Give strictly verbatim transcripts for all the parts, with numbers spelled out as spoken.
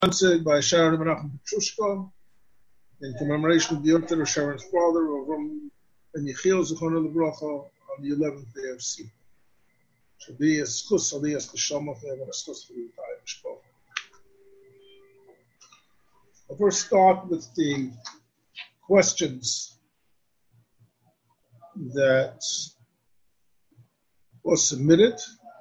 sponsored by Sharon Menachem Petrushka in commemoration of the Yontel of Sharon's father, Avram Ben Yechiel Zichrono Livracha, on the eleventh day of Sivan. Should be a schus aliyas neshama for him and a schus for the entire mishpacha. I'll first start with the questions that was submitted.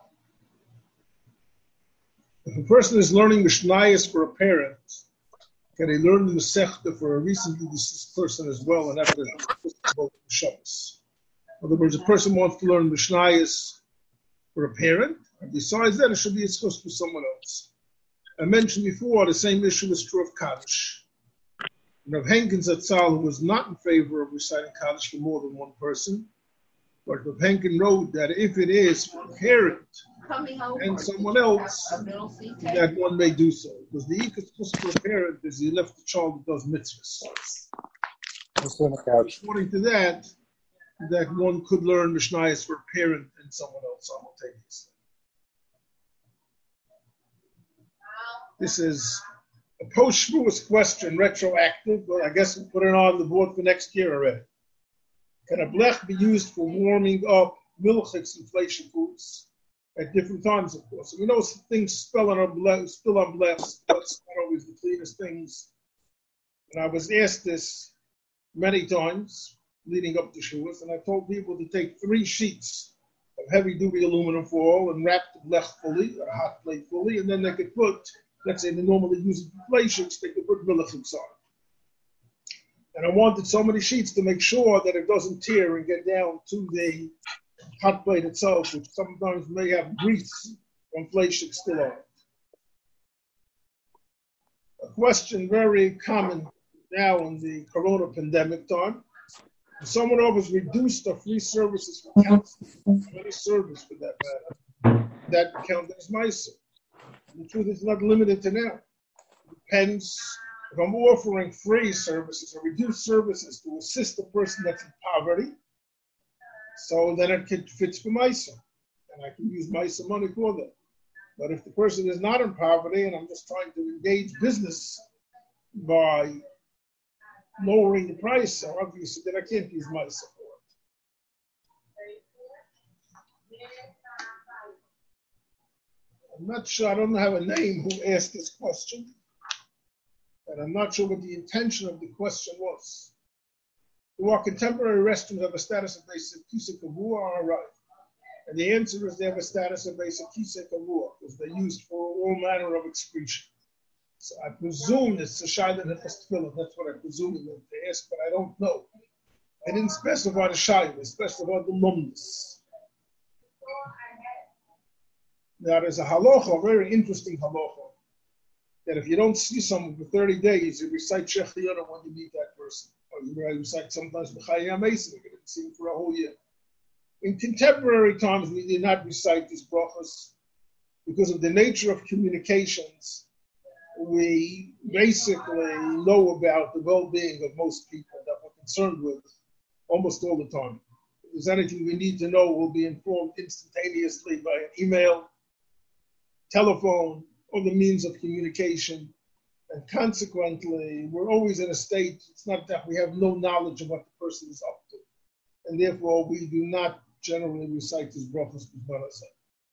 If a person is learning Mishnayos for a parent, can he learn the Masechta for a recently deceased person as well, and have the Shabbos? In other words, a person wants to learn Mishnayos for a parent, and besides that, it should be discussed with someone else. I mentioned before, the same issue is true of Kaddish. And of Henkin Zatzal, who was not in favor of reciting Kaddish for more than one person, but Rav Henkin wrote that if it is for a parent and someone else, that one may do so. Because the ikas for a parent is he left the child that does mitzvahs. According to that, that one could learn Mishnayos for a parent and someone else simultaneously. This is a post-Shavuos question, retroactive, but I guess we'll put it on the board for next year already. Can a blech be used for warming up milchiks, inflation foods, at different times, of course? And we know things spill on, blech, spill on blechs, that's not always the cleanest things. And I was asked this many times leading up to Shavuos, and I told people to take three sheets of heavy-duty aluminum foil and wrap the blech fully, or a hot plate fully, and then they could put, let's say they normally use inflations, they could put milchiks on. And I wanted so many sheets to make sure that it doesn't tear and get down to the hot plate itself, which sometimes may have grease or inflation still on it. A question very common now in the corona pandemic time. If someone offers reduced or free services for counseling, any service for that matter, that count as Meiser. The truth is not limited to now. It depends. If I'm offering free services or reduced services to assist a person that's in poverty, so then it fits for Meiser, and I can use Meiser money for that. But if the person is not in poverty and I'm just trying to engage business by lowering the price, so obviously then I can't use Meiser for it. I'm not sure, I don't have a name who asked this question. And I'm not sure what the intention of the question was. Do our contemporary restrooms have a status of basic kisei kavua or right? And the answer is they have a status of basic kisei kavua because they're used for all manner of excretion. So I presume it's a shayla nefesh tefillah. That's what I presume they asked, but I don't know. I didn't specify the shayla, I specified the lumnus. Now there's a halacha, a very interesting halacha, that if you don't see someone for thirty days, you recite Shech Liyana when you meet that person. Or you recite sometimes B'chayim Mesim, you didn't see him for a whole year. In contemporary times, we did not recite these brachas because of the nature of communications. We basically know about the well-being of most people that we're concerned with almost all the time. If there's anything we need to know, we'll be informed instantaneously by an email, telephone, or the means of communication, and consequently, we're always in a state, it's not that we have no knowledge of what the person is up to, and therefore we do not generally recite these brachos b'zman hazeh.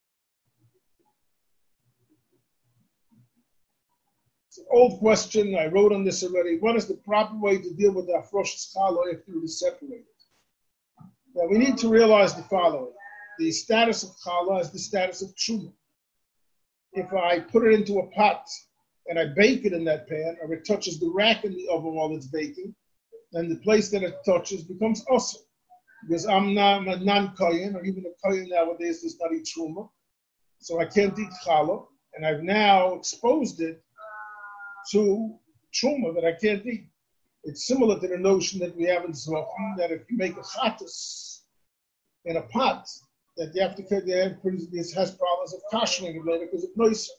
It's an old question, I wrote on this already. What is the proper way to deal with the Afrosh Chala after it is separated? Now we need to realize the following. The status of Chala is the status of Truma. If I put it into a pot and I bake it in that pan, or it touches the rack in the oven while it's baking, then the place that it touches becomes usur. Because I'm not I'm a non-kohen, or even a kohen nowadays does not eat truma, so I can't eat challah, and I've now exposed it to truma that I can't eat. It's similar to the notion that we have in Zvachim, that if you make a chatas in a pot, that you have to get the this has problems of kashering later because of noisa.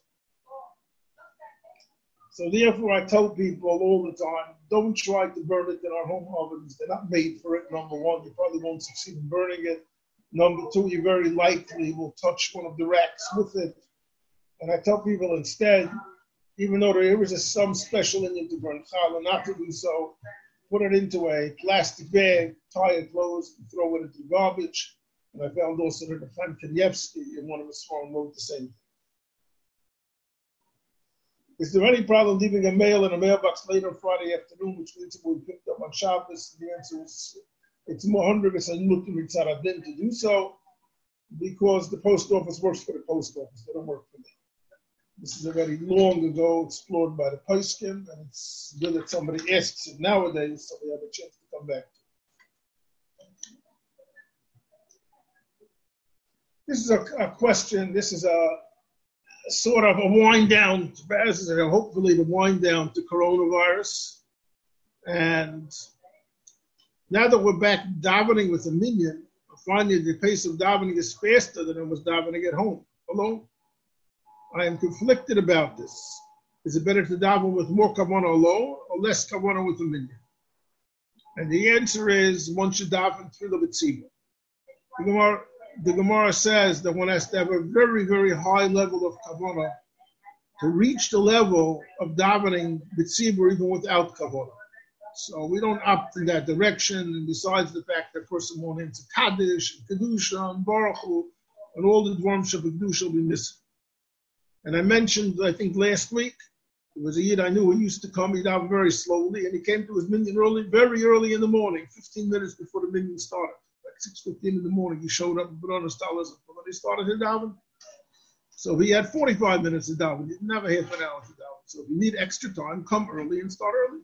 So therefore, I tell people all the time, don't try to burn it in our home ovens. They're not made for it, number one. You probably won't succeed in burning it. Number two, you very likely will touch one of the racks with it. And I tell people instead, even though there is a, some special Indian to burn challah, not to do so, put it into a plastic bag, tie it closed, and throw it into the garbage. And I found also that the Chaim Kanievsky in one of his forms wrote the same thing. Is there any problem leaving a mail in a mailbox later on Friday afternoon, which means it will be picked up on Shabbos? The answer is it's more hundred percent mutter mitzaradin to do so, because the post office works for the post office. They don't work for me. This is already long ago explored by the Poskim, and it's good that somebody asks it nowadays so we have a chance to come back to it. This is a, a question, this is a, a sort of a wind down, hopefully the wind down to coronavirus. And now that we're back davening with a minyan, I find that the pace of davening is faster than I was davening at home, alone. I am conflicted about this. Is it better to daven with more kavanah alone or less kavanah with a minyan? And the answer is one should daven through the tzibur. The Gemara, the Gemara says that one has to have a very, very high level of kavanah to reach the level of davening tzibur even without kavanah. So we don't opt in that direction. And besides the fact that a person won't enter Kaddish and Kedusha and Baruch Hu, and all the dvarm of Kedusha will be missing. And I mentioned, I think last week, there was a Yid I knew who used to come, he'd daven very slowly, and he came to his minyan early, very early in the morning, fifteen minutes before the minyan started. Like six fifteen in the morning, he showed up and put on his talis when he started his daven. So he had forty-five minutes to daven. He didn't have a half an hour to daven. So if you need extra time, come early and start early.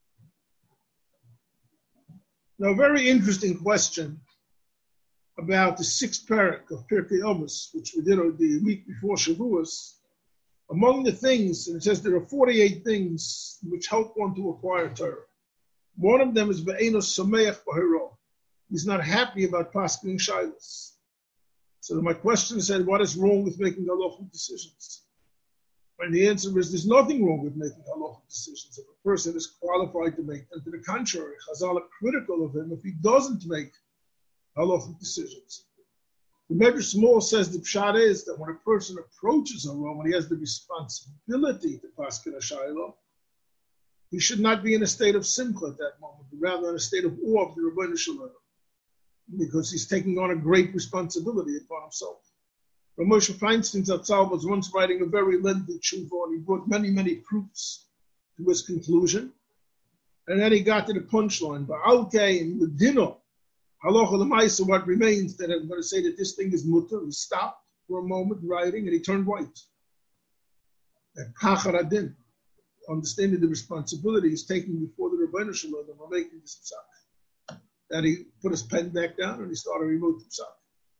Now, a very interesting question about the sixth parak of Pirkei Avos, which we did the week before Shavuos. Among the things, and it says there are forty-eight things which help one to acquire Torah. One of them is Ve'enos Sameach B'Hiro. He's not happy about pasking shaylos. So my question said, what is wrong with making halachic decisions? And the answer is, there's nothing wrong with making halachic decisions if a person is qualified to make them. To the contrary, Chazal are critical of him if he doesn't make halachic decisions. The Medrash Small says the pshat is that when a person approaches a Rome, when he has the responsibility to paskin a shaylo, he should not be in a state of simcha at that moment, but rather in a state of awe of the Rebbeinu Shalom, because he's taking on a great responsibility upon himself. Rav Moshe Feinstein Zatzal was once writing a very lengthy tshuva, and he brought many, many proofs to his conclusion. And then he got to the punchline, Ba'alke and Medino, halacha l'maisa, what remains, that I'm going to say that this thing is mutter. He stopped for a moment writing, and he turned white. And kachar adin, understanding the responsibility he's taking before the Rebbeinu Shalom, and we're making this psak. Then he put his pen back down, and he started removing the psak.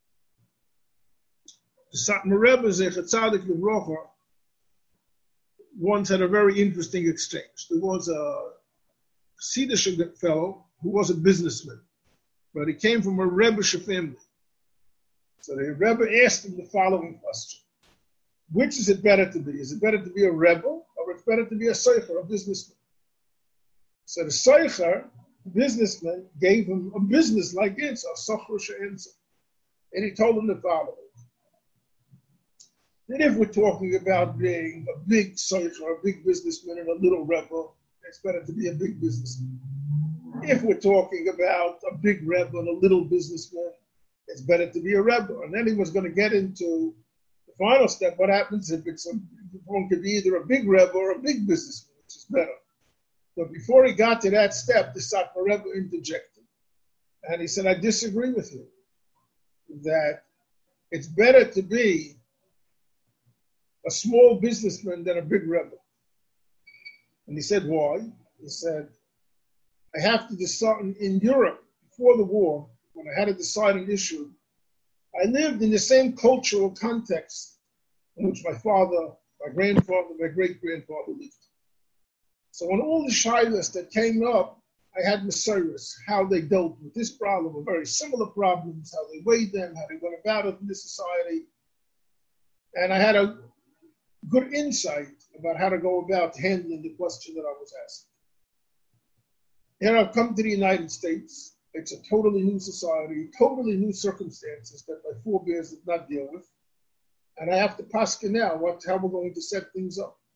The Satmar Rebbe, Zechat Tzadik Livrocha, once had a very interesting exchange. There was a Chassidish fellow who was a businessman, but he came from a Rebbe's family. So the Rebbe asked him the following question: which is it better to be? Is it better to be a Rebbe, or it's better to be a Seicher, a businessman? So the Seicher, the businessman, gave him a business-like answer, a Sochrush answer. And he told him the following: that if we're talking about being a big Seicher, a big businessman, and a little Rebbe, it's better to be a big businessman. If we're talking about a big Rebbe and a little businessman, it's better to be a Rebbe. And then he was going to get into the final step. What happens if it's a, if one could be either a big Rebbe or a big businessman, which is better. But before he got to that step, the Satmar Rebbe interjected. And he said, I disagree with you. That it's better to be a small businessman than a big Rebbe. And he said, why? He said, I have to decide, in Europe, before the war, when I had to decide an issue, I lived in the same cultural context in which my father, my grandfather, my great-grandfather lived. So on all the shilas that came up, I had Messiahs, how they dealt with this problem, or very similar problems, how they weighed them, how they went about it in this society. And I had a good insight about how to go about handling the question that I was asked. Here I've come to the United States. It's a totally new society, totally new circumstances that my forebears did not deal with. And I have to paskin now what, how we're going to set things up.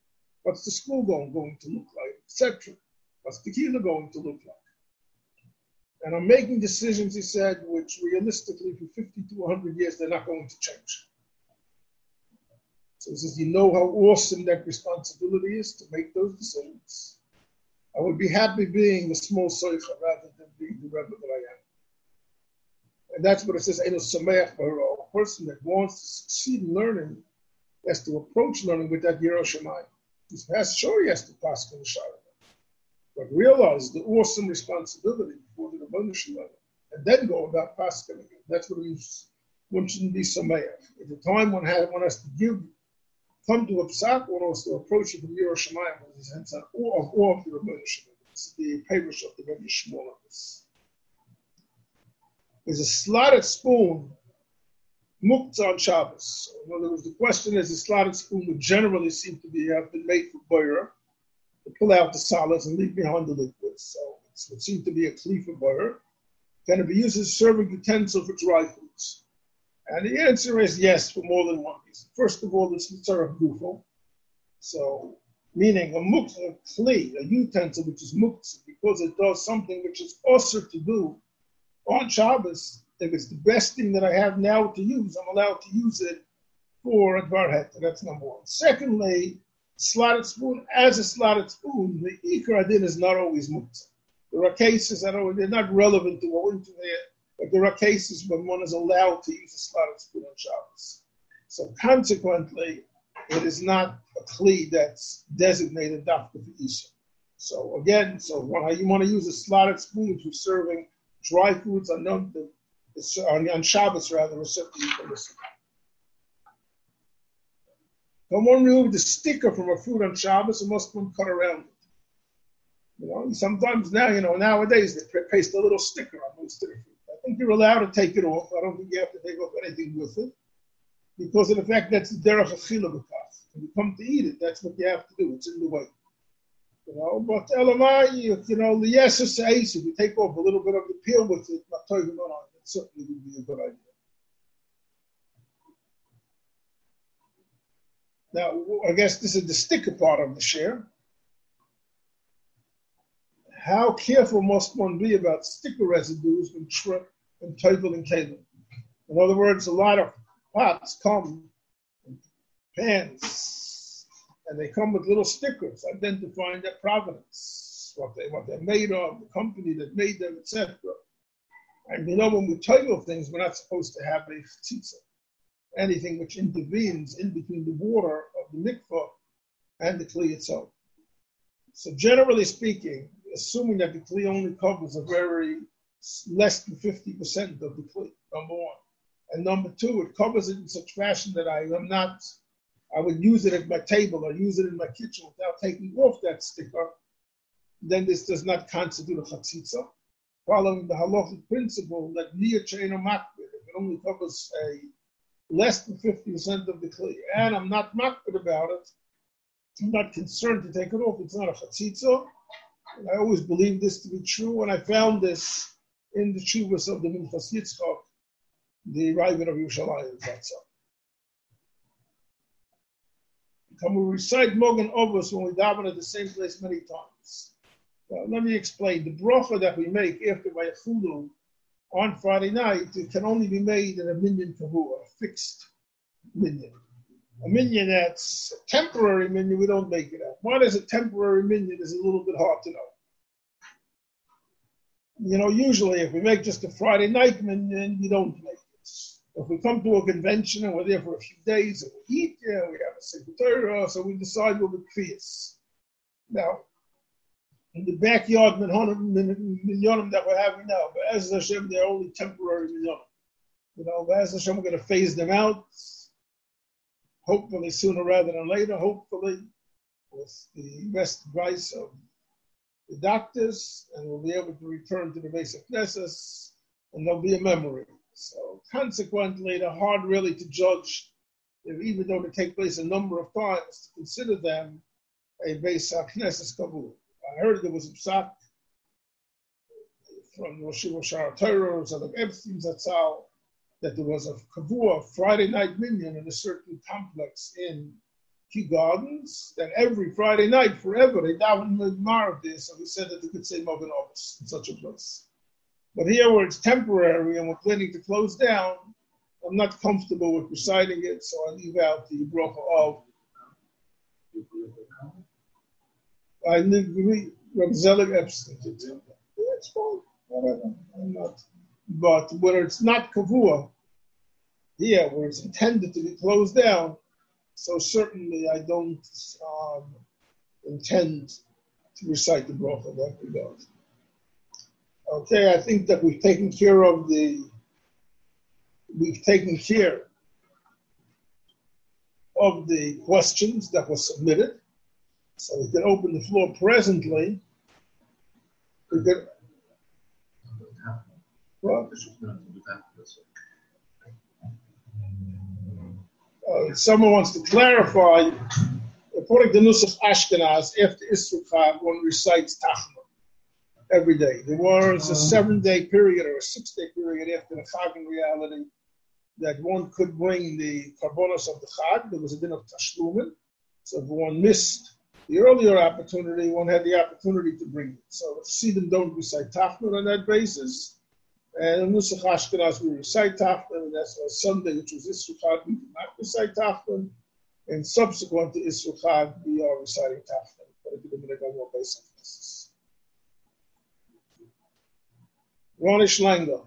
What's the school going, going to look like, et cetera. What's the kila going to look like? And I'm making decisions, he said, which realistically for fifty to one hundred years, they're not going to change. So he says, you know how awesome that responsibility is to make those decisions. I would be happy being a small soicha rather than being the rebbe that I am. And that's what it says, Eino Sameach B'Hara. A person that wants to succeed in learning has to approach learning with that Yirah Shamayim. He has, sure, he has to pass in the Shara. But realize the awesome responsibility before the Rebbeinu Shalom, and then go about passing again. That's what we one shouldn't be Sameach. At the time when one has to give, come to a psak, one has to approach it from Yirah Shamayim with his hands on awe of awe of the Rebbeinu Shalom. This is the parish of the Rebbe Shmuel of this. There's a slotted spoon, muktzah on Shabbos. In other words, the question is, the slotted spoon would generally seem to be have been made for boirer, to pull out the solids and leave behind the liquids. So it would seem to be a kli for boirer. Can it be used as a serving utensil for dry foods? And the answer is yes, for more than one reason. First of all, it's mitzvah gufo. So, meaning a muktzah, a kli, a utensil which is muktzah, because it does something which is also to do on Shabbos. If it's the best thing that I have now to use, I'm allowed to use it for a dvar heta. That's number one. Secondly, slotted spoon, as a slotted spoon, the ikar adin is not always muktzah. There are cases, I know they're not relevant to go into there, but there are cases when one is allowed to use a slotted spoon on Shabbos. So consequently, it is not a kli that's designated dafka for Isha. So again, so when you want to use a slotted spoon for serving dry foods on, on Shabbos, rather, is certainly permissible. When one remove the sticker from a fruit on Shabbos, it must one cut around it. You know, sometimes now, you know, nowadays they paste a little sticker on most of the fruit. I think you're allowed to take it off. I don't think you have to take off anything with it, because of the fact that's the derech achila b'kaf. When you come to eat it, that's what you have to do. It's in the way. You know, but elamai, you know, the yes is if you take off a little bit of the peel with it, it certainly would be a good idea. Now, I guess this is the sticker part of the share. How careful must one be about sticker residues when shrimp and tevel and kalim? In other words, a lot of pots come in pans, and they come with little stickers identifying their provenance, what they what they're made of, the company that made them, et cetera. And you know, when we tevel things, we're not supposed to have a tzitza, anything which intervenes in between the water of the mikvah and the kli itself. So generally speaking, assuming that the kli only covers a very less than fifty percent of the kli, number one. And number two, it covers it in such fashion that I am not, I would use it at my table or use it in my kitchen without taking off that sticker, then this does not constitute a chatzitza, following the halachic principle that niya she'eino makbid, if it only covers a less than fifty percent of the kli, and I'm not makbid about it, I'm not concerned to take it off, it's not a chatzitza. And I always believed this to be true, and I found this in the Chuvas of the Minchas Yitzchak, the Ravid of Yerushalayim. That's all. Can we recite Mogan Ovos when we daven at the same place many times? Well, let me explain. The bracha that we make after Vayachulu on Friday night, it can only be made in a minyan kavua, a fixed minyan. A minyan that's a temporary minyan, we don't make it out. What is a temporary minyan is a little bit hard to know. You know, usually if we make just a Friday night minyan, we don't make it. If we come to a convention and we're there for a few days and we eat, yeah, we have a secretary, so we decide we'll be kfiyas. Now, in the backyard minyanim that we're having now, but as Hashem, they're only temporary minyanim. You know, but as Hashem, we're going to phase them out. Hopefully sooner rather than later, hopefully with the best advice of the doctors, and we'll be able to return to the basic Knesset, and there'll be a memory. So consequently, they're hard really to judge, if, even though they take place a number of times, to consider them a basic Knesset Kabul. I heard there was a psak from Rosh Hashanah Torah, or like Epstein's Zatzal, that there was a kavua Friday night minyan in a certain complex in Key Gardens, then every Friday night, forever, they daven the Gemara there, so we said that they could say Mogen Ovis in such a place. But here, where it's temporary and we're planning to close down, I'm not comfortable with reciting it, so I leave out the bracha of. I agree, Reb Zelig Epstein. It's fine, whatever. I'm not. But where it's not kavua, here, where it's intended to be closed down, so certainly I don't um, intend to recite the bracha in that regard. Okay, I think that we've taken care of the, we've taken care of the questions that were submitted. So we can open the floor presently. We could, well, Uh, someone wants to clarify, according to Nusach Ashkenaz, after Isser Chag, one recites Tachma every day. There was a seven-day period or a six-day period after the Chag in reality that one could bring the karbonos of the Chag. There was a din of Tashlumin. So if one missed the earlier opportunity, one had the opportunity to bring it. So if Siddim don't recite Tachma on that basis, and in Nusach Ashkenaz, we recite Tachman, and that's why Sunday, which was Isser Chag, we did not recite Tachman. And subsequent to Isser Chag, we are reciting Tachman. But it didn't make a more basic basis. Ronnie Schlanger.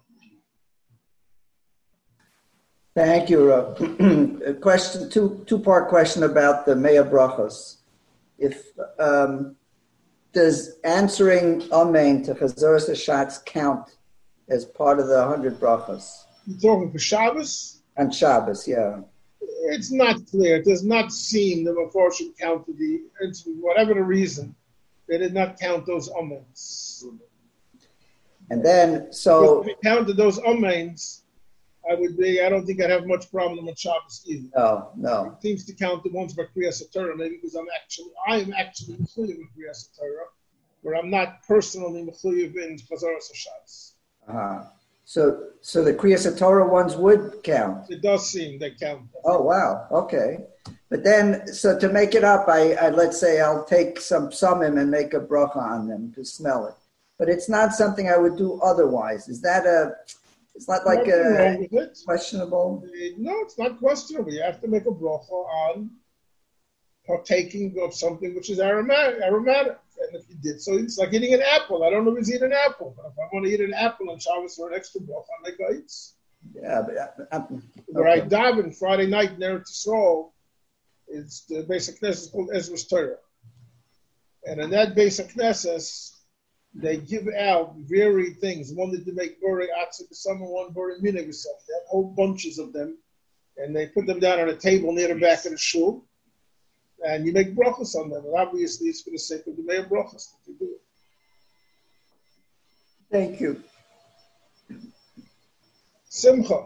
Thank you, Rob. A question, two, two-part question about the Mea Brachos. If, um, does answering Amen to Chazoros HaShatz count as part of the hundred brachos? You're talking for Shabbos? On Shabbos, yeah. It's not clear. It does not seem the Mepharshim counted the, whatever the reason, they did not count those amens. And then, so... If we counted those amens, I would be, I don't think I'd have much problem with Shabbos either. No, no. It seems to count the ones by Kriyas HaTorah, maybe because I'm actually, I am actually mechuyev in Kriyas HaTorah, where I'm not personally mechuyev in Chazoros HaShatz. Uh-huh. So, so the Kriyas HaTorah ones would count. It does seem they count. Oh wow, okay. But then, so to make it up, I, I let's say I'll take some psumim and make a bracha on them to smell it. But it's not something I would do otherwise. Is that a? It's not like a questionable. No, it's not questionable. You have to make a bracha on partaking of something which is aromatic. aromatic. And if you did so, it's like eating an apple. I don't always eat an apple, but if I want to eat an apple on Shabbos or an extra bracha, I make eats. Yeah, but I, okay. Where I daven Friday night in Eretz Yisrael, it's the basic knesset called Ezra's Torah, and in that basic knesset, they give out varied things. One that they make bori atzah b'sam and one bori mina b'sam. They have whole bunches of them, and they put them down on a table near the back of the shul. And you make brachos on them. And obviously, it's for the sake of the Mea Brachos that you do it. Thank you. Simcha.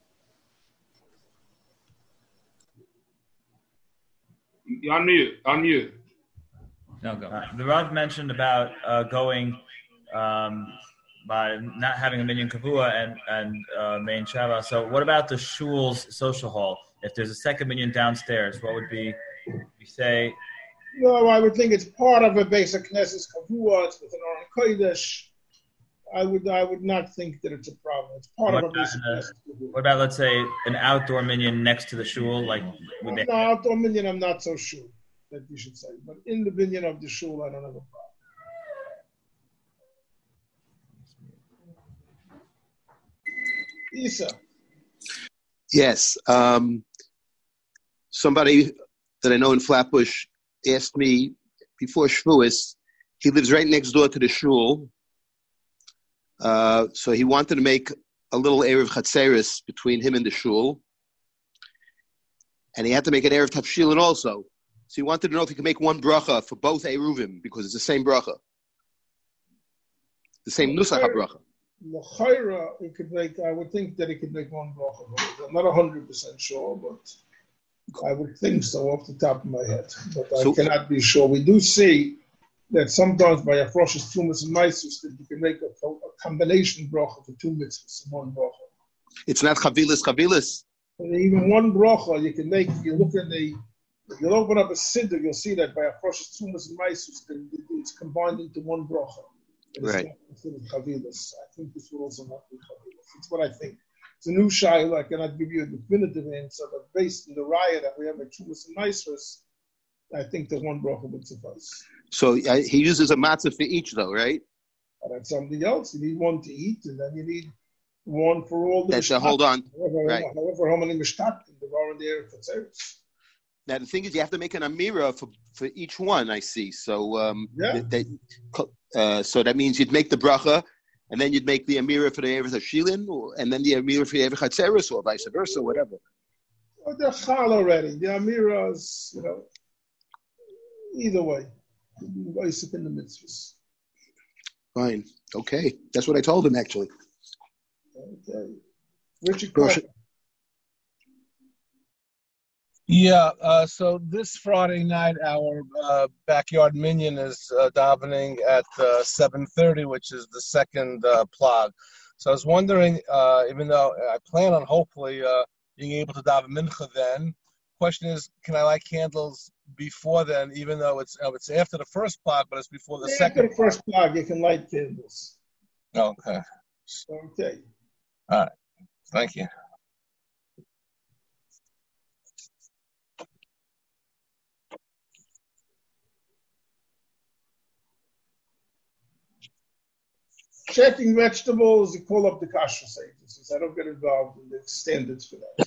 You're on mute. On mute. No, go. Uh, the Rav mentioned about uh, going um, by not having a minyan kavua and, and uh, main Shabbat. So what about the shul's social hall? If there's a second minyan downstairs, what would be... You say, no, I would think it's part of a basic knesset kavua. It's with an Aron Kodesh. I would, I would not think that it's a problem. It's part what of a basic about, knesset kavua. What about, let's say, an outdoor minyan next to the shul? Like, would they... No, outdoor minyan, I'm not so sure that you should say. But in the minyan of the shul, I don't have a problem. Isa. Yes. Um, somebody that I know in Flatbush asked me before Shavuos. He lives right next door to the shul. Uh, so he wanted to make a little Erev Chatzeris between him and the shul. And he had to make an Erev Tafshilin also. So he wanted to know if he could make one bracha for both Eruvim, because it's the same bracha. The same Nusach bracha. L'chayra, he could make, I would think that he could make one bracha. I'm not one hundred percent sure, but I would think so off the top of my head. But so, I cannot be sure. We do see that sometimes by Afrosh's Tumas and Maisus that you can make a, a combination bracha for two mitzvahs in one bracha. It's not chavilas chavilas. And even one bracha you can make, you look at the If you'll open up a siddur, you'll see that by a Rosh Tzumas and Maisus, it's combined into one bracha. It's Right. not considered chavilas. I think this will also not be chavilas. It's what I think. It's a new shayla. I cannot give you a definitive answer, but based on the raya that we have at Tzumas and Maisus, I think that one bracha would suffice. So uh, he uses a matzah for each, though, right? But that's something else. You need one to eat, and then you need one for all the. That's a hold on. However, Right. however, how many mishtatim there are in the Eretz Hatzeres. Now the thing is, you have to make an amira for, for each one. I see. So um, Yeah. that, that- uh, so that means you'd make the bracha, and then you'd make the amira for the Eretz Hashilin, or and then the amira for the Eretz Hatzeres, or vice versa, whatever. Oh, they're chal already. The amiras, you know. Either way, basic in the mitzvahs. Fine. Okay. That's what I told him, actually. Okay. Richard Rosh- Carter. Yeah, uh, so this Friday night, our uh, backyard minion is uh, davening at uh, seven thirty, which is the second uh, plug. So I was wondering, uh, even though I plan on hopefully uh, being able to daven mincha then, question is, can I light candles before then, even though it's uh, it's after the first plug, but it's before the After second the first plug, you can light candles. plug? Okay, Okay. thank you. Checking vegetables, you call up the kashrus agencies. I don't get involved in the standards for that.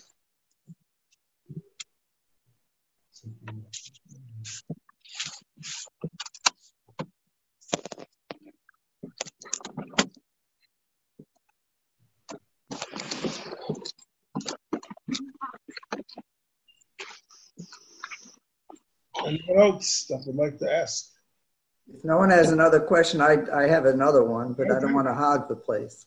Anyone else that would like to ask? If no one has another question, I, I have another one, but I don't want to hog the place.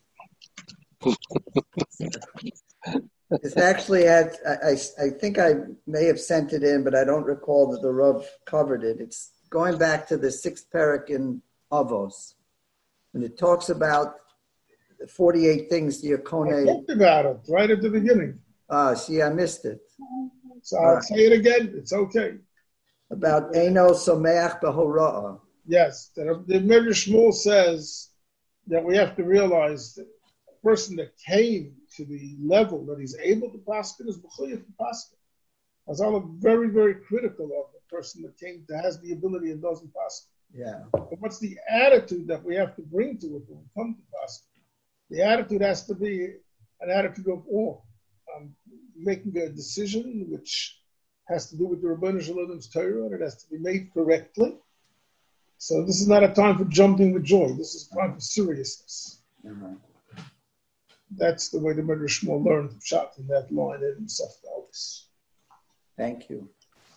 It's actually at, I, I, I think I may have sent it in, but I don't recall that the Rav covered it. It's going back to the sixth parak in Avos. And it talks about the forty-eight things the I Yakone. talked about it right at the beginning. Ah, see, I missed it. So I'll Right. say it again. It's okay. About Eino Someach Behora'ah. Yes, the, the Medrash Shmuel says that we have to realize that a person that came to the level that he's able to paskin is b'chuyah to paskin. Hazal are very, very critical of a person that came that has the ability and doesn't paskin. Yeah. But what's the attitude that we have to bring to it when we come to paskin? The attitude has to be an attitude of awe. I'm making a decision which has to do with the Rebbeinu Shalom's Torah, and it has to be made correctly. So this is not a time for jumping with joy. This is a time for seriousness. Uh-huh. That's the way the Medrash Shmuel learned from Shot in that line in Sefta Alis. Thank you.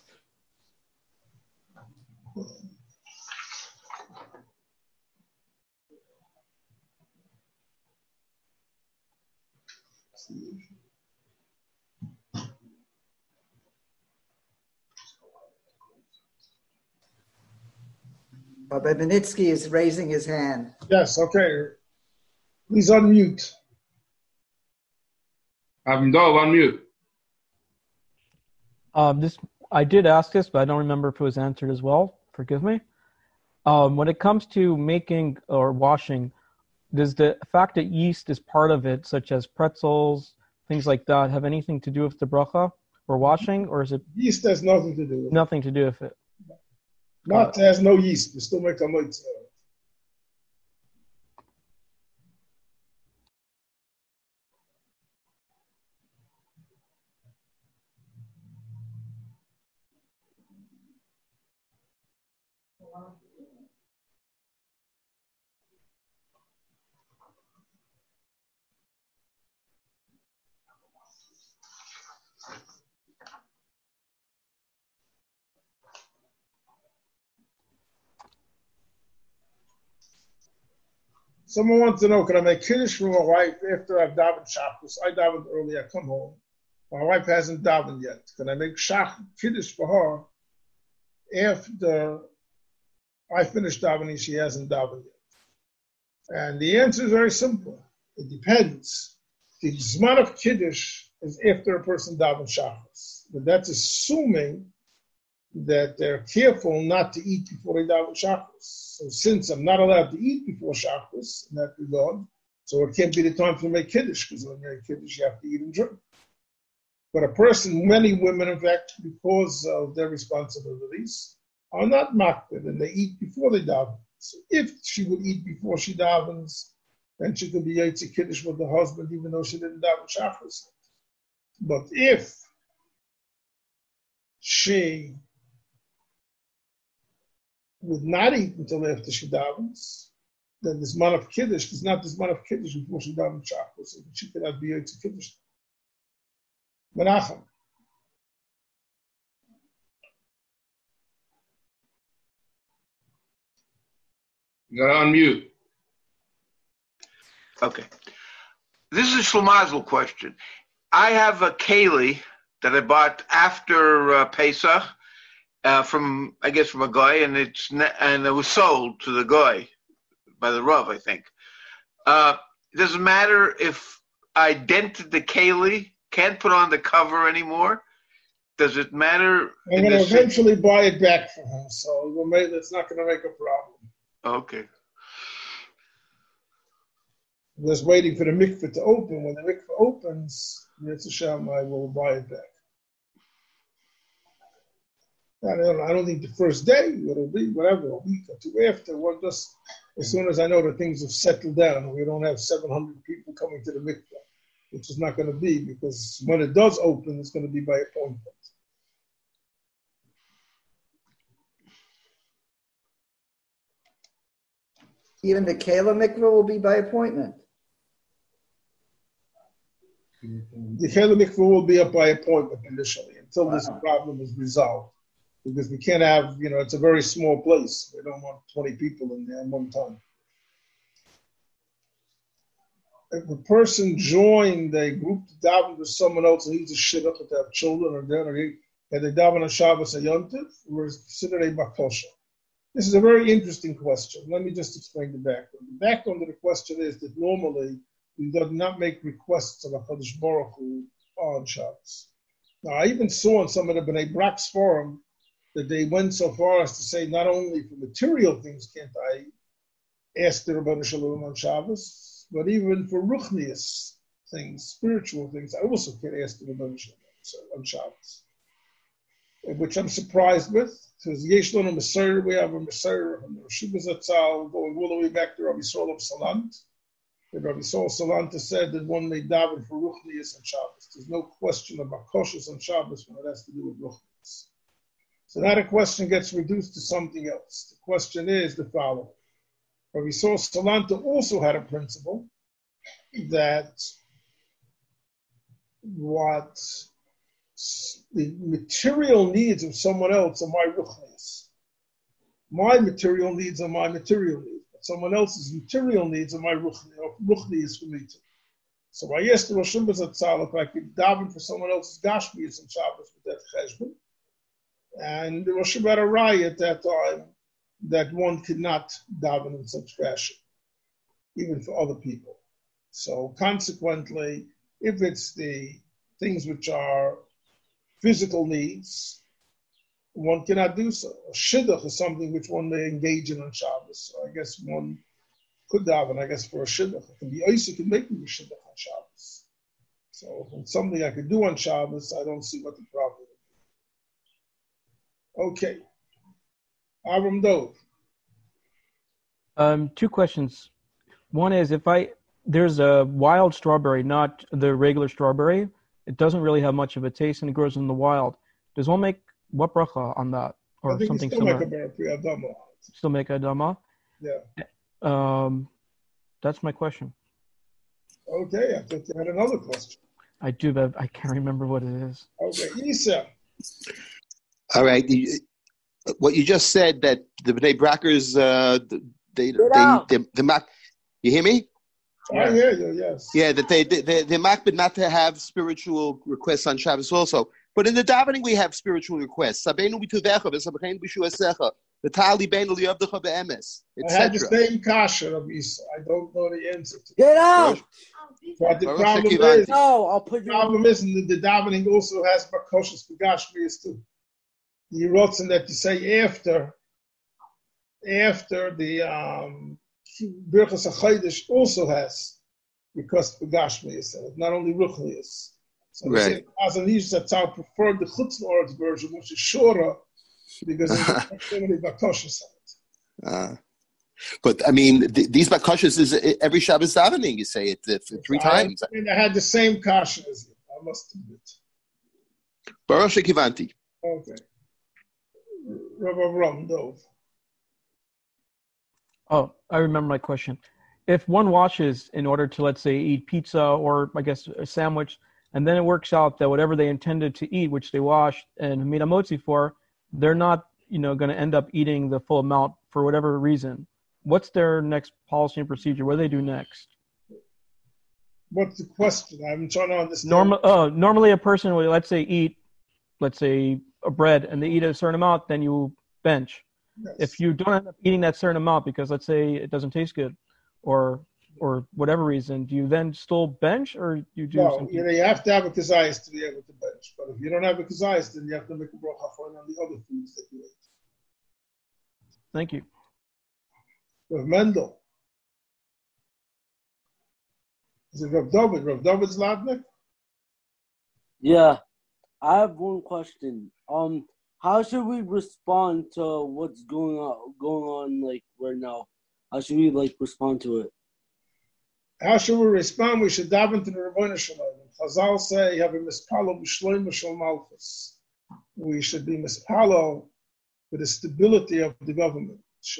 Rabbi Benitsky is raising his hand. Yes, okay. Please unmute. Avin Dov, on mute. Um, this I did ask this, but I don't remember if it was answered as well. Forgive me. Um, when it comes to making or washing, does the fact that yeast is part of it, such as pretzels, things like that, have anything to do with the bracha or washing, or is it Yeast has nothing to do with it. nothing to do with it? Not has no yeast. We still make a mitzvah. Someone wants to know, can I make kiddush for my wife after I've davened Shabbos? I davened early, I come home. My wife hasn't davened yet. Can I make shach kiddush for her after I finish davening? She hasn't davened yet. And the answer is very simple. It depends. The zman of kiddush is after a person davens Shabbos. But that's assuming that they're careful not to eat before they daven Shacharis. So since I'm not allowed to eat before Shacharis in that regard, so it can't be the time to make Kiddush, because when you make Kiddush, you have to eat and drink. But a person, many women, in fact, because of their responsibilities, are not makbid, and they eat before they daven. So if she would eat before she davens, then she could be Yotze Kiddush with the husband, even though she didn't daven Shacharis. But if she would not eat until after she davens, then this man of Kiddush is not this man of Kiddush before she davens Shacharis, so she cannot be Yotze Kiddush. Menachem. You gotta unmute. Okay. This is a Shlomazel question. I have a keli that I bought after uh, Pesach uh, from, I guess, from a guy, and it's ne- and it was sold to the guy by the Rav, I think. Uh, does it matter if I dented the keli, can't put on the cover anymore? Does it matter? I'm going to eventually buy it back from him, so we'll make, it's not going to make a problem. Okay. I'm just waiting for the mikveh to open. When the mikveh opens, Yetz Hashem, I will buy it back. I don't, I don't think the first day, it'll be whatever, a week or two after. Well, just as soon as I know that things have settled down, we don't have seven hundred people coming to the mikveh, which is not going to be, because when it does open, it's going to be by appointment. Even the Kela mikveh will be by appointment. The Kela mikveh will be up by appointment initially until Wow. this problem is resolved. Because we can't have, you know, it's a very small place. We don't want twenty people in there at one time. If a person joined a group to daven with someone else and he's a shidduch to have children or then, or he, and they daven on Shabbos or Yom Tov, we're considered a bakosha. This is a very interesting question. Let me just explain the background. The background of the question is that normally we do not make requests of HaKadosh Baruch Hu on Shabbos. Now, I even saw in some of the B'nai Brak's forum that they went so far as to say not only for material things can't I ask the Rebbeinu Shalom on Shabbos, but even for ruchnius things, spiritual things, I also can't ask the Rebbeinu Shalom on Shabbos. Which I'm surprised with, because Yesh Lonu Mesorah, we have a Mesorah from the Rosh Zatzal going all the way back to Rabbi Saul of Salant. And Rabbi Saul Salanta said that one may daven for ruchnius on Shabbos. There's no question about kosher on Shabbos when it has to do with ruchnius. So now the question gets reduced to something else. The question is the following. Rabbi Saul Salanta also had a principle that what the material needs of someone else are my ruchnius. My material needs are my material needs. But someone else's material needs are my ruchnius for me too. So I asked the Rosh Zatzal if I could daven for someone else's gashmius on Shabbos with that cheshbon. And the Rosh had a raya at that time that one could not daven in such fashion, even for other people. So consequently, if it's the things which are physical needs, one cannot do so. A shidduch is something which one may engage in on Shabbos. So I guess one could daven, I guess, for a shidduch. It can be Isaac can make me a shidduch on Shabbos. So if it's something I could do on Shabbos, I don't see what the problem is. Okay. Avram Dov. Um, two questions. One is if I there's a wild strawberry, not the regular strawberry. It doesn't really have much of a taste, and it grows in the wild. Does one make what bracha on that, or I think something still similar? make a Pri Adama. Still make a dama. Yeah. Um, that's my question. Okay, I thought you had another question. I do, but I can't remember what it is. Okay, Isa. All right. You- What you just said that the B'nai Brackers, uh, they, they, they, they, the Mac, you hear me? I hear you, yes. Yeah, that they, they, they, they're makbid not to have spiritual requests on Shabbos also. But in the davening, we have spiritual requests. Sabeinu b'tuvecha, v'sabeinu b'shuasecha, v'tali beinu liyavdecha be'emes, I had the et cetera. same kasha of Isa. I don't know the answer to it. Get out! But the Baruch problem Shekivanti. is, No, I'll put the you problem is that the davening also has bakoshes for gashmias too. the rotzen that you say after, after the um, Birchas HaChodesh also has, because the Gashmias, not only Ruchnias. So right. as an Ish, that's our preferred the Chutz La'aretz version, which is shorter, because there's so many Bakashas on it. Uh, but I mean, th- these Bakashas is uh, every Shabbos davening. You say it uh, three I, times. I mean, I had the same kasha as you. I must admit. Baruch Kivanti. Okay. Rav Avram Dov. Oh, I remember my question. If one washes in order to, let's say, eat pizza or I guess a sandwich, and then it works out that whatever they intended to eat, which they washed and made a motzi for, they're not, you know, going to end up eating the full amount for whatever reason. What's their next policy and procedure? What do they do next? What's the question? I'm trying to understand. Normal, uh, normally a person will, let's say, eat, let's say, a bread, and they eat a certain amount, then you bench. Yes. If you don't end up eating that certain amount because, let's say, it doesn't taste good, or or whatever reason, do you then still bench, or you do no, something? you know, you have to have a kazayas to be able to bench. But if you don't have a kazayas, then you have to make a bracha for it on the other foods that you ate. Thank you. Rav Mendel. Is it Rav David? Rav David Zlatnik? Yeah, I have one question. Um, how should we respond to what's going on, going on like right now? How should we like respond to it? How should we respond? We should dive into the Rebbeinu Shalom. Chazal say, "Have a mispalo b'shloim shel malchus." We should be mispalo for the stability of the government.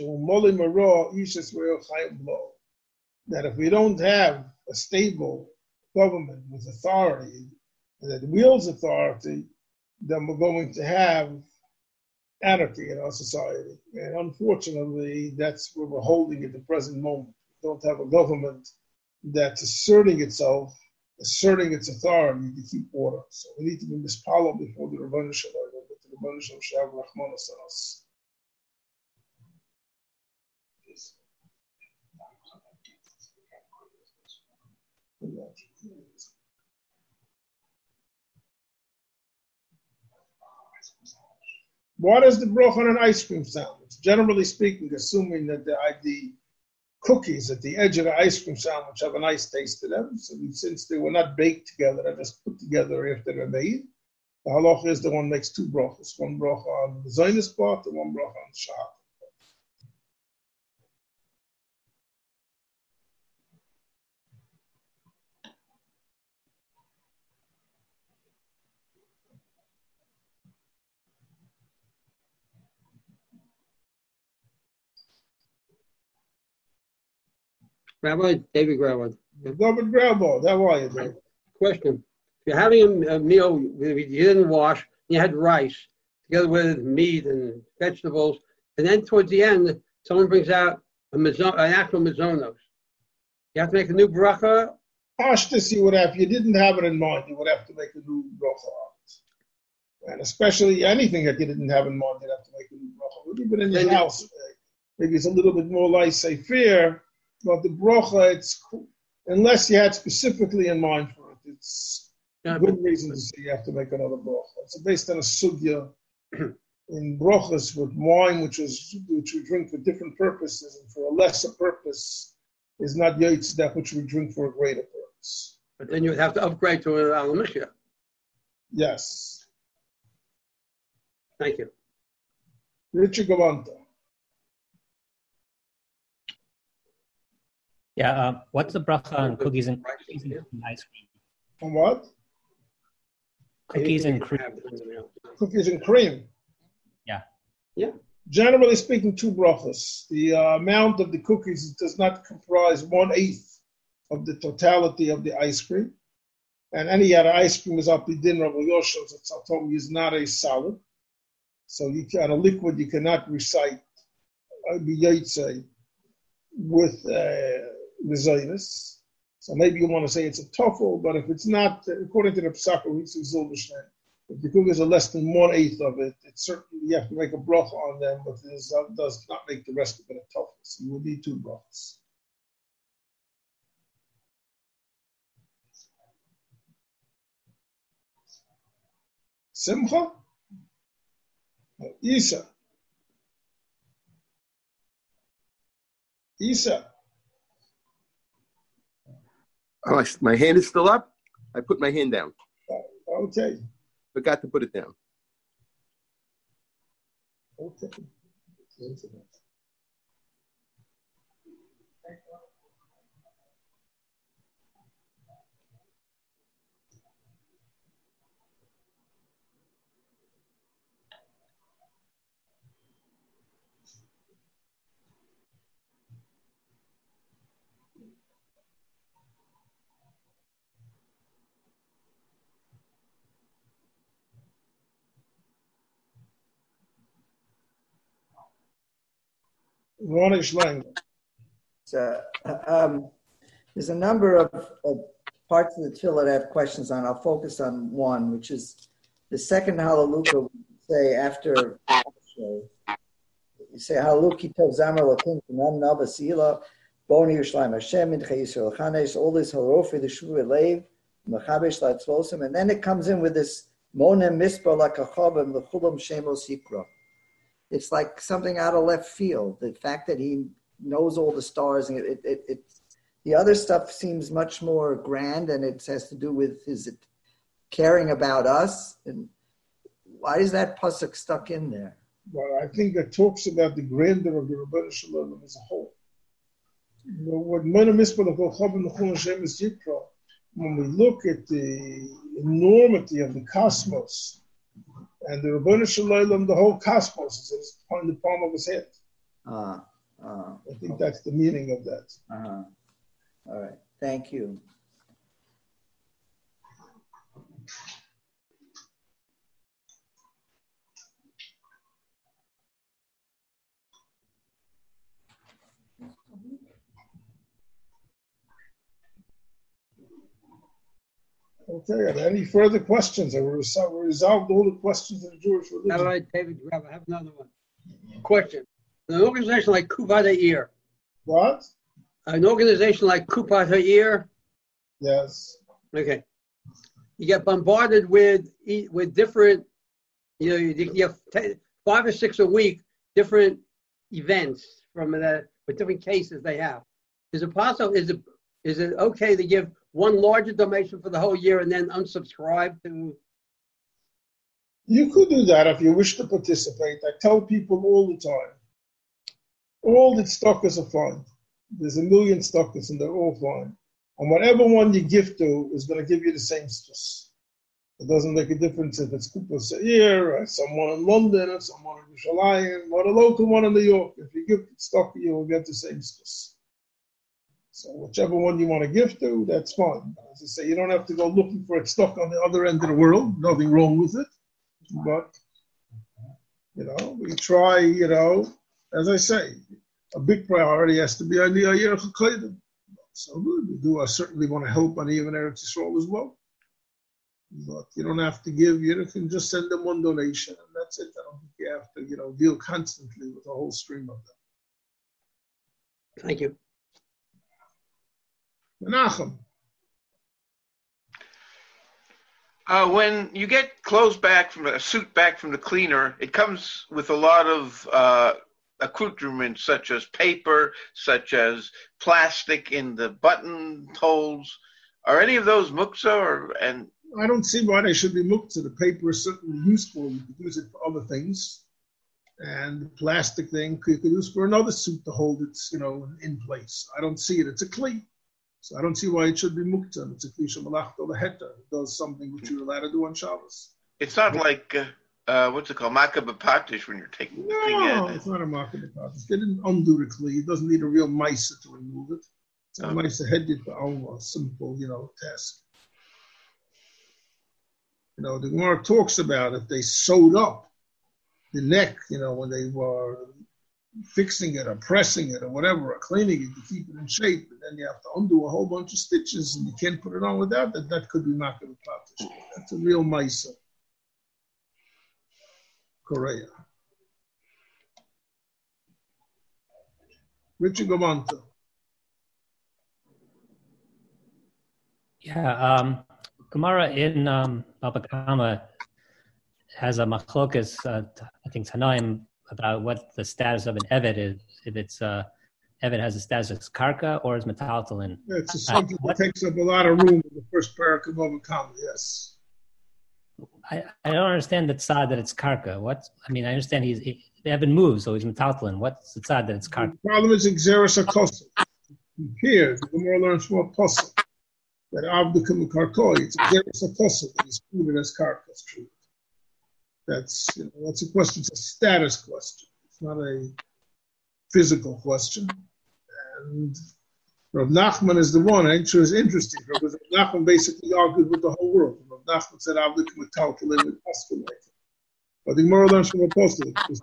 That if we don't have a stable government with authority that wields authority, then we're going to have anarchy in our society. And unfortunately, that's where we're holding at the present moment. We don't have a government that's asserting itself, asserting its authority to keep order. So we need to be mispalo before the Rebbeinu Shalom, but the Rebbeinu Shalom shall have Rachmanos on us. What is the bracha on an ice cream sandwich? Generally speaking, assuming that the, the cookies at the edge of the ice cream sandwich have a nice taste to them, so since they were not baked together, they're just put together after they're made, the halacha is the one makes two brachas, one bracha on the Zionist part and one bracha on the Shahar. Rabbi David Grauman. David Grauman, how are you, David? Question. If you're having a, a meal you didn't wash, you had rice together with meat and vegetables, and then towards the end, someone brings out a mezon, an actual mazonos. You have to make a new bracha? Pashtus, you would have, if you didn't have it in mind, you would have to make a new bracha on it. And especially anything that you didn't have in mind, you'd have to make a new bracha. Even in your then house, maybe it's a little bit more laissez-faire. But the bracha, it's unless you had specifically in mind for it, it's yeah, good reason to say you have to make another bracha. It's based on a sugya in brachas with wine, which is which we drink for different purposes, and for a lesser purpose is not yaitz, that which we drink for a greater purpose. But then you would have to upgrade to an al mishya. Yes. Thank you. Richard Gavanta. Yeah, uh, what's the bracha on cookies and, cookies and ice cream? On what? Cookies and cream. Cookies and cream. Yeah. Yeah. Generally speaking, two brachas. The uh, amount of the cookies does not comprise one eighth of the totality of the ice cream, and any other ice cream is up to din Rav Yoshev's. It's is not a solid, so you can, a liquid you cannot recite b'yaitze with. Uh, Mezainis. So maybe you want to say it's a toffel, but if it's not, according to the Pesach, if the cookies are less than one eighth of it, it's certainly you have to make a bracha on them, but this does not make the rest of it a toffel. So you will need two brachas. Simcha? Isa. Isa. Oh, I- my hand is still up. I put my hand down. Okay. Forgot to put it down. Okay. Ronish language. So, um, there's a number of, of parts of the tefillah that I have questions on. I'll focus on one, which is the second Hallelujah. We say after you say Hallelujah Tov Zamar Lakim Nam Nava Sila Boni Yerushalayim Hashem Mincha Yisrael Chanesh all this Halofi the Shuv Lev Mechabesh Latzvosim, and then it comes in with this Monem Mispar Lakachavim Lechulam Shemos Yikra. It's like something out of left field. The fact that he knows all the stars, and it, it, it, the other stuff seems much more grand, and it has to do with his caring about us. And why is that pasuk stuck in there? Well, I think it talks about the grandeur of the Rebbeinu Shalom as a whole. You know, what Mona Mispah L'Kol L'Chol Hashem is Yikra, when we look at the enormity of the cosmos, and the Rebbeinu Shalom, the whole cosmos is in the palm of his hand. Uh, uh, I think okay. That's the meaning of that. Uh-huh. All right. Thank you. Okay, any further questions? Have we resolved all the questions in the Jewish religion? All right, David, I have another one. Question. An organization like Kupat Ha'ir. What? An organization like Kupat Ha'ir. Yes. Okay. You get bombarded with with different, you know, you have ten, five or six a week, different events from that, with different cases they have. Is it possible, is it is it okay to give one larger donation for the whole year and then unsubscribe to? You could do that if you wish to participate. I tell people all the time, all the stockers are fine. There's a million stockers and they're all fine. And whatever one you give to is going to give you the same stress. It doesn't make a difference if it's Kupat Ha'ir or someone in London or someone in Yerushalayim or a local one in New York. If you give stocker, you will get the same stress. So whichever one you want to give to, that's fine. As I say, you don't have to go looking for it stuck on the other end of the world. Nothing wrong with it. But, you know, we try, you know, as I say, a big priority has to be on the Ayir HaKodim. So we do uh, certainly want to help on even Eretz Yisrael as well. But you don't have to give, you can just send them one donation and that's it. I don't think you have to, you know, deal constantly with the whole stream of them. Thank you. Menachem. Uh, when you get clothes back from a suit back from the cleaner, it comes with a lot of uh, accoutrements such as paper, such as plastic in the buttonholes. Are any of those muktzah? Or and I don't see why they should be muktzah. The paper is certainly useful. You could use it for other things, and the plastic thing you could use for another suit to hold it, you know, in place. I don't see it. It's a kli. So I don't see why it should be muktzah. It's a kli shemalachta leheta. It does something which you're allowed to do on Shabbos. It's not but, like, uh, uh, what's it called, makkah b'patish when you're taking the thing No, in. it's not a makkah b'patish. They didn't undo the kli. It doesn't need a real maisa to remove it. It's a okay. maisa hedit ba'alma, simple, you know, task. You know, the Gemara talks about if they sewed up the neck, you know, when they were fixing it or pressing it or whatever, or cleaning it to keep it in shape, and then you have to undo a whole bunch of stitches and you can't put it on without that, that could be makkah b'patish. That's a real maisa. Korea. Richard Gamonta. Yeah, um, Gemara in um, Baba Kama has a machlokas, uh, I think Tanaim, about what the status of an evet is. If it's uh, evet has a status as karka or as metaltalin. It's a subject that takes up a lot of room in the first parak of Overcome, yes. I, I don't understand the tzad that it's karka. What I mean, I understand he's he, Evan moves, so he's metaltalin. What's the tzad that it's karka? The problem is exeris akosim. Here, the more learns from a puzzle that avdukim karkoi. It's exeris akosim that is treated as karka. That's you know, that's a question. It's a status question. It's not a physical question. And Rav Nachman is the one. I'm sure is interesting because Rav Nachman basically argued with the whole world. Rav Nachman said, "I'll look at metaltalin with paskin." But the Gemara learns from Apostle because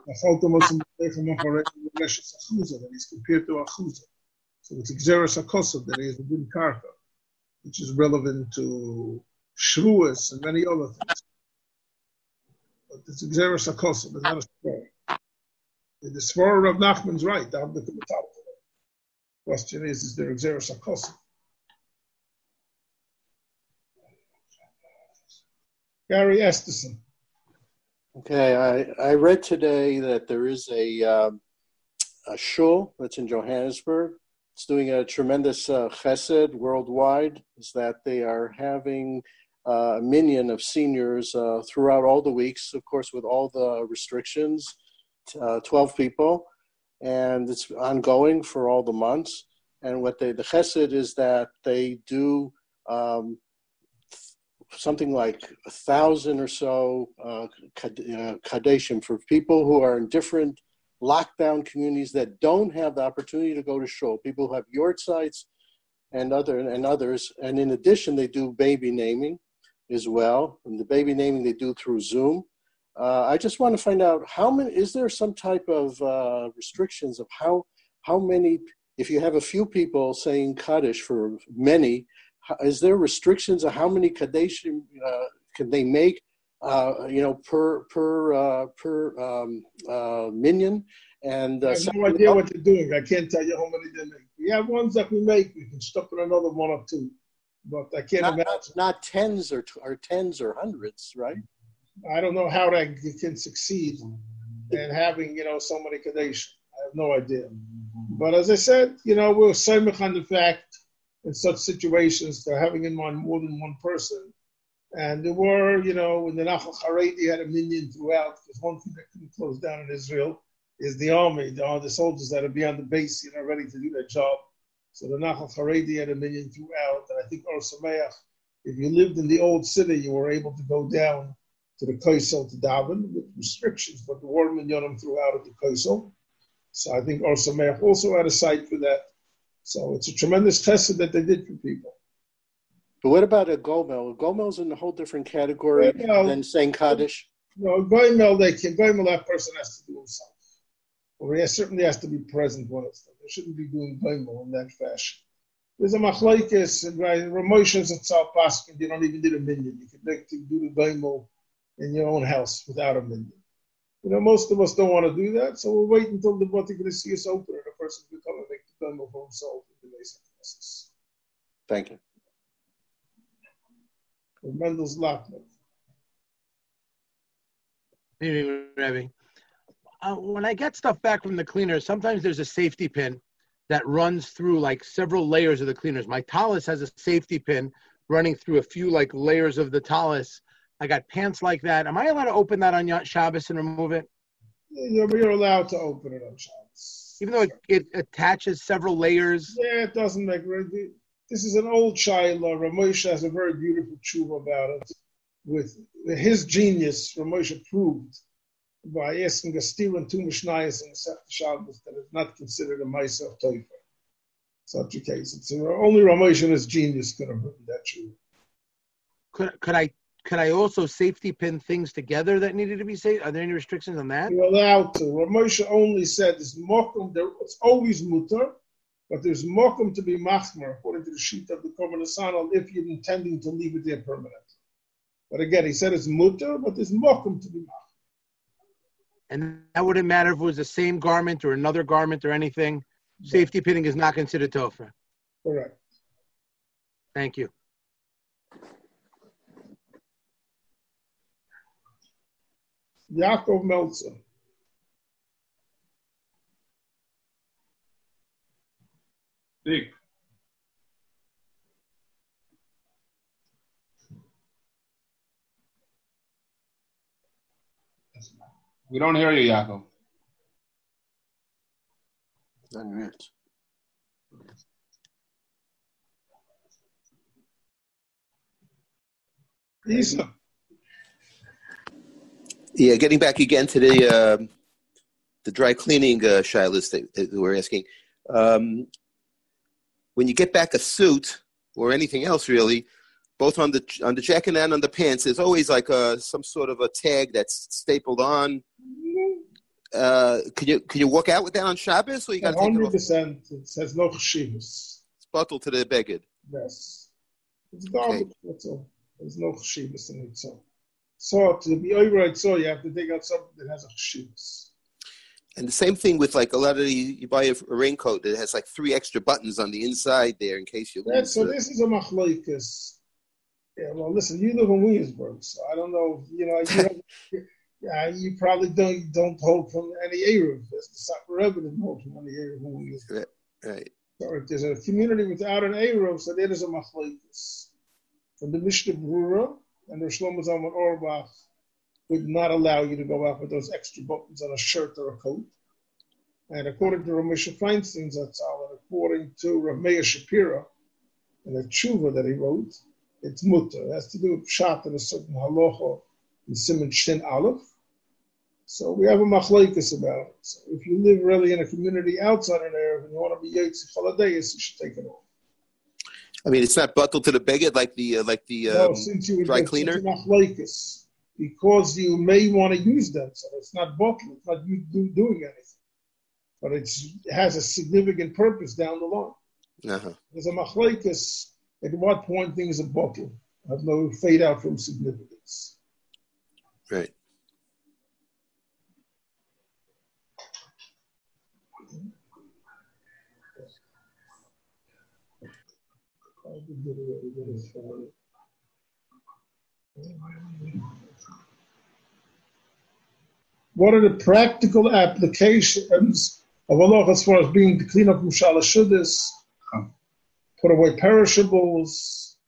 that he's compared to Achuza. So it's Xeris HaKosav that he is a good karka, which is relevant to Shruas and many other things. But it's Xeris HaKosav, it's not a Sfor. The Sfor of Nachman's right. The question is, is there Xeris HaKosav? Gary Esterson. Okay, I, I read today that there is a, um, a shul that's in Johannesburg. It's doing a tremendous uh, chesed worldwide. Is that they are having uh, a minyan of seniors uh, throughout all the weeks, of course, with all the restrictions, uh, twelve people, and it's ongoing for all the months. And what they, the chesed is that they do um, something like a thousand or so uh, kadeshim for people who are in different lockdown communities that don't have the opportunity to go to shul. People who have yurt sites and other and others. And in addition, they do baby naming as well. And the baby naming they do through Zoom. Uh, I just want to find out how many. Is there some type of uh, restrictions of how how many? If you have a few people saying kaddish for many. Is there restrictions of how many kadeshim uh, can they make, uh, you know, per per uh, per um, uh, minyan? And uh, I have no idea what they're doing. I can't tell you how many they make. We have ones that we make. We can stop in another one or two, but I can't not, imagine. Not, not tens or or tens or hundreds, right? I don't know how that can succeed in having you know so many kadeshim. I have no idea. But as I said, you know, we're samech on the fact. In such situations, they're having in mind more than one person. And there were, you know, when the Nachal Haredi had a minyan throughout, because one thing that couldn't close down in Israel is the army, the, the soldiers that are beyond the base, you know, ready to do their job. So the Nachal Haredi had a minyan throughout. And I think Or Sameach, if you lived in the old city, you were able to go down to the Kaisel to daven with restrictions, but the war minyanim throughout at the Kaisel. So I think Or Sameach also had a site for that. So it's a tremendous chesed that they did for people. But what about a Gomel? A Gomel's in a whole different category yeah, than saying Kaddish. No, Gomel, they can, Gomel, that person has to do himself. Or he has, certainly has to be present when it's done. They shouldn't be doing Gomel in that fashion. There's a machlokes, and Ramoshes and Tzal Paskin, you don't even need a minyan. You can make, do the Gomel in your own house without a minyan. You know, most of us don't want to do that, so we'll wait until the Bati Gnesius open and a person can come and make the Gomel for himself in the basic process. Thank you. Mendel's Lockman. Maybe, Rabbi. Uh, when I get stuff back from the cleaners, sometimes there's a safety pin that runs through like several layers of the cleaners. My tallis has a safety pin running through a few like layers of the tallis. I got pants like that. Am I allowed to open that on Shabbos and remove it? Yeah, you're allowed to open it on Shabbos. Even though it, it attaches several layers? Yeah, it doesn't make it. This is an old Shaila. Ramosha has a very beautiful tshuva about it. With his genius, Ramosha proved by asking a stira and two mishnayos in the Sefta Shabbos that it's not considered a ma'aser of toifer. Such a case. It's only Ramosha and his genius could have written that tshuva. Could could I could I also safety pin things together that needed to be saved? Are there any restrictions on that? You're allowed to. Ramosha only said there's mokum. There, it's always mutar. But there's mokum to be machmer, according to the sheet of the Korban Asanal, if you're intending to leave it there permanently. But again, he said it's mutter, but there's mokum to be machmer. And that wouldn't matter if it was the same garment or another garment or anything. Yeah. Safety pinning is not considered tofra. Correct. Thank you. Yaakov Meltzer. Speak. We don't hear you, Yaakov. Unmute. Lisa. Yeah, getting back again to the uh, the dry cleaning uh, shilas that, that we're asking. Um, when you get back a suit or anything else, really, both on the on the jacket and on the pants, there's always like a, some sort of a tag that's stapled on. Uh, can you can you walk out with that on Shabbos, or you got to take it off? one hundred percent. It says no cheshivas. It's bottled to the beged. Yes. It's garbage. Okay. That's all. There's no cheshivas in it. So, so to be override, so you have to take out something that has a cheshivas. And the same thing with like a lot of the, you buy a, a raincoat that has like three extra buttons on the inside there in case you lose. So this is a machlokes. Yeah, well, listen, you live in Williamsburg, so I don't know. You know, you, have, yeah, you probably don't don't hold from any Eruv. There's the Sacra Rebbe doesn't hold from any Eruv in Williamsburg. Right. So if there's a community without an Eruv, so there is a machlokes. From the Mishnah Brura and the Shlomo Zalman Auerbach would not allow you to go out with those extra buttons on a shirt or a coat. And according to Rav Moshe Feinstein Zatzal, and according to Rav Meir Shapiro, in a tshuva that he wrote, it's mutter. It has to do with pshat and a certain halacha in Siman Shin Aleph. So we have a machlokes about it. So if you live really in a community outside an area and you want to be Yetzi Chaladayis, you should take it off. I mean, it's not bottled to the beged like the uh, like the um, no, since you dry cleaner. Machlokes, because you may want to use them, so it's not bottled. It's not you do, doing anything, but it's, it has a significant purpose down the line. Uh-huh. There's a machlokes. At what point things are bottled have no fade out from significance. Right. What are the practical applications of Allah as far as being to clean up Mushala Shuddis, put away perishables?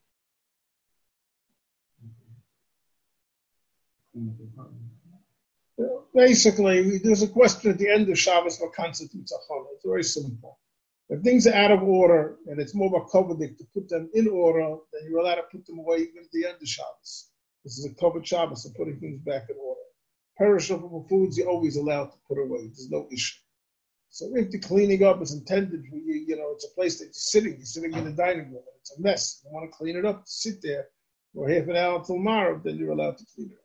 Basically, there's a question at the end of Shabbos what constitutes a chala. It's very simple. If things are out of order and it's more about kovedik to put them in order, then you're allowed to put them away even at the end of Shabbos. This is a covered Shabbos, so putting things back in order. Perishable foods you're always allowed to put away. There's no issue. So if the cleaning up is intended for you, you know, it's a place that you're sitting, you're sitting in the dining room, and it's a mess. You want to clean it up, sit there for half an hour until tomorrow, then you're allowed to clean it up.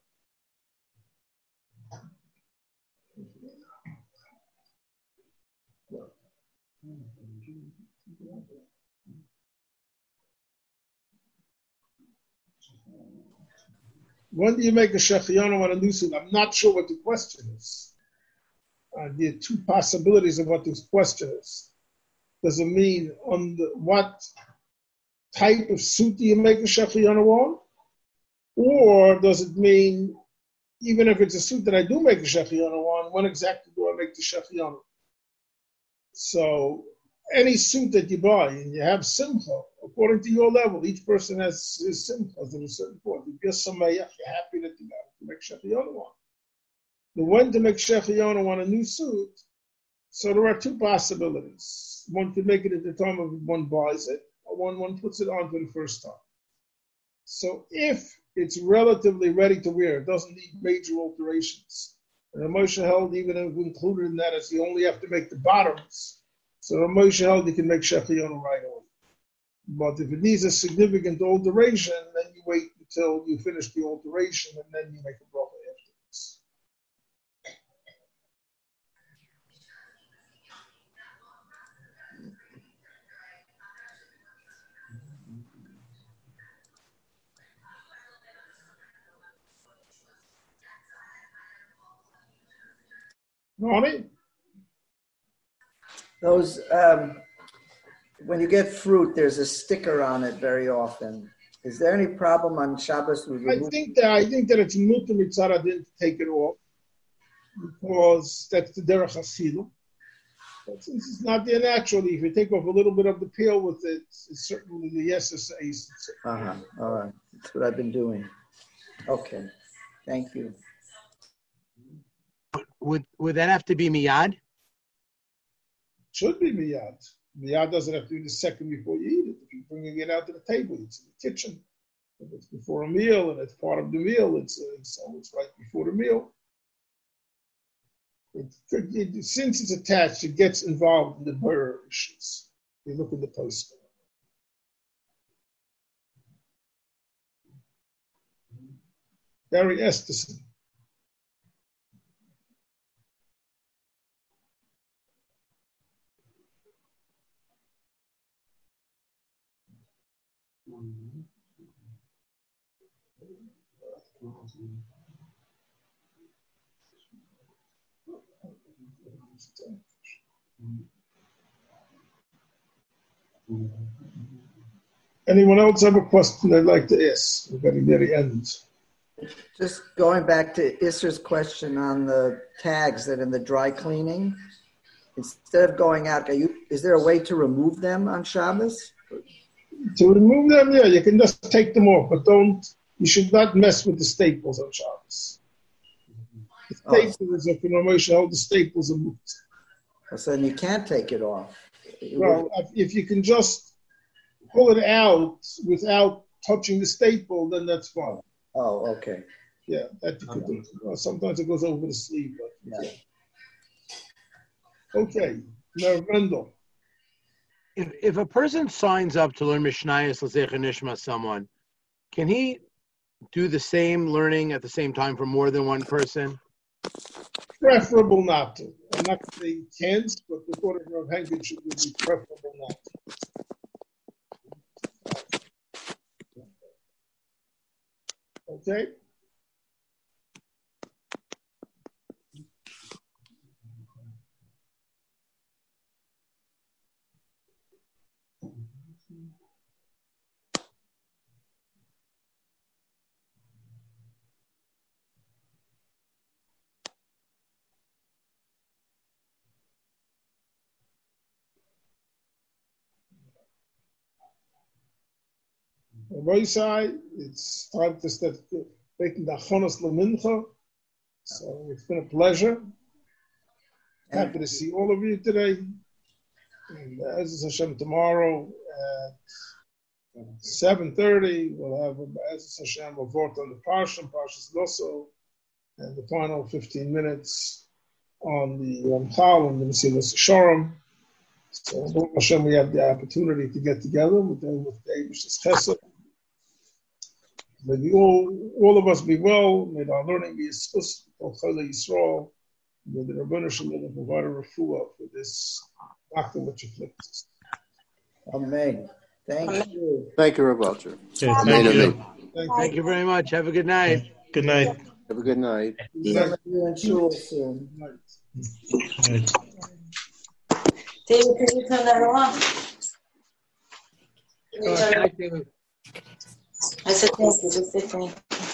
When do you make a shechiyanu on a new suit? I'm not sure what the question is. Uh, there are two possibilities of what this question is. Does it mean on the, what type of suit do you make a shechiyanu on? Or does it mean, even if it's a suit that I do make a shechiyanu on, when exactly do I make the shechiyanu? So any suit that you buy and you have simcha, according to your level, each person has his simcha at a certain point. If you're samayach, you're happy that you got to make shechiyanu on. The when to make shechiyanu on a new suit, so there are two possibilities. One could make it at the time of one buys it, or one one puts it on for the first time. So if it's relatively ready to wear, it doesn't need major alterations. And the Moshe held, even if included in that, is you only have to make the bottoms. So the Moshe held, you can make shechiyanu right away. But if it needs a significant alteration, then you wait until you finish the alteration, and then you make a bracha afterwards. Ronnie? Those, um, when you get fruit, there's a sticker on it very often. Is there any problem on Shabbos with I think that I think that it's mutar mitzara didn't take it off. because that's the derech hasilu. But since it's not there naturally, if you take off a little bit of the peel with it, it's certainly the yes is ace. Uh-huh. All right. That's what I've been doing. Okay. Thank you. Would would that have to be miyad? Should be miyad. Miyad doesn't have to be the second before you eat it. If you're bringing it out to the table, it's in the kitchen. If it's before a meal and it's part of the meal, it's uh, so it's right before the meal. It, it, since it's attached, it gets involved in the burr issues. You look at the post. Barry Esterson. Anyone else have a question they'd like to ask? We're getting near the end. Just going back to Isser's question on the tags that in the dry cleaning, instead of going out, are you, is there a way to remove them on Shabbos? To remove them, yeah, you can just take them off, but don't, you should not mess with the staples on Shabbos. The staples, if you know, all the staples are moved. So then you can't take it off. Well, if you can just pull it out without touching the staple, then that's fine. Oh, okay. Yeah, that you could do. Well, sometimes it goes over the sleeve. But yeah. Okay, now Rendell. If if a person signs up to learn Mishnayos L'Zecher Nishma someone, can he do the same learning at the same time for more than one person? Preferable not to. I'm not going to say can't, but the order of Henkin should be preferable not to. Okay? On my side, it's time to start making the Achonos L'Mincha. So it's been a pleasure. Happy to see all of you today. And uh, Ezras Hashem tomorrow at seven thirty, we'll have Ezras Hashem a vote on the Parsha, Parshas Loso, and the final fifteen minutes on the Ramchal and the Mesilas Yesharim. So Baruch Hashem, we have the opportunity to get together with the with David's Chesed. May we all, all of us be well. May our learning be established for Chayla Yisrael. May the Rabbanu Shalom provide a refuah for this doctor which afflicts us. Amen. Thank amen. you. Thank you, Rav Alter. Thank, amen, you. amen. Thank, Thank you very much. Have a good night. Good night. Have a good night. See you in shul soon. David, can you turn that around? Oh, thank you. I said thank you. Just say thank you.